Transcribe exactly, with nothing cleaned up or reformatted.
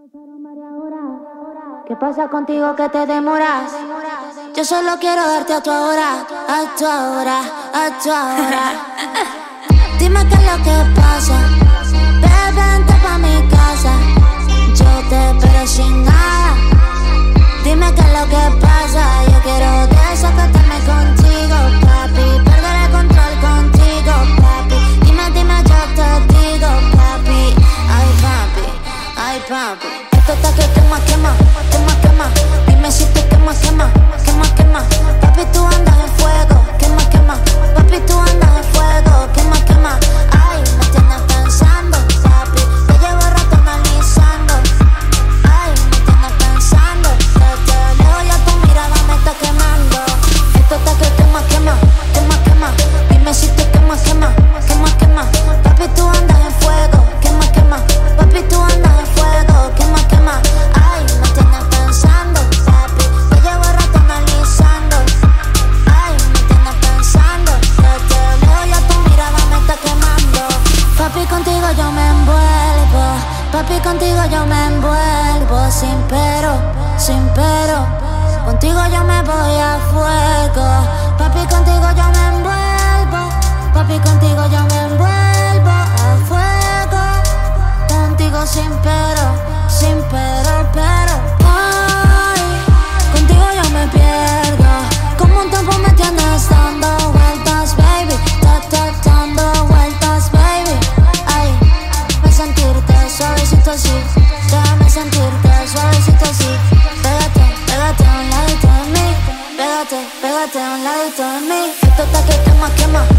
Pasaron varias horas. ¿Qué pasa contigo que te demoras? Yo solo quiero darte a tu hora, a tu hora, a tu hora. Dime qué es lo que pasa. Bebé, vente pa' mi casa. Yo te espero sin nada. Dime qué es lo que pasa. Yo quiero desacatarme contigo, papi. Perder el control contigo, papi. Dime, dime, yo te digo, papi. Ay, papi, ay, papi. Esto está que quema, quema, quema, quema. Dime si te quema, quema, quema, quema. Papi, tú andas en fuego, quema, quema. Papi, tú andas en fuego, quema, quema. Ay, me tienes pensando, papi. Te llevo rato analizando. Ay, me tienes pensando. Desde lejos ya tu mirada me está quemando. Esto está que quema, quema, quema, quema. Dime si te quema, quema, quema, quema. Papi, tú andas en fuego, quema, quema. Papi, tú andas en fuego, quema, quema. Ay, me tienes pensando, papi. Te llevo rato analizando. Ay, me tienes pensando. Desde lejos ya tu mirada me está quemando. Papi, contigo yo me envuelvo. Papi, contigo yo me envuelvo. Sin pero, sin pero. Contigo yo me voy a fuego. Papi, contigo yo me envuelvo. Papi, contigo yo me envuelvo a fuego. Contigo sin pero, sin pero, pero. Ay, contigo yo me pierdo. Como un tiempo me tienes dando vueltas, baby. Ta, ta, dando vueltas, baby. Ay, déjame sentirte suavecito así. Déjame sentirte suavecito así. Pégate, pégate a un ladito de mí. Pégate, pégate a un ladito de mí. Esto está que quema, quema.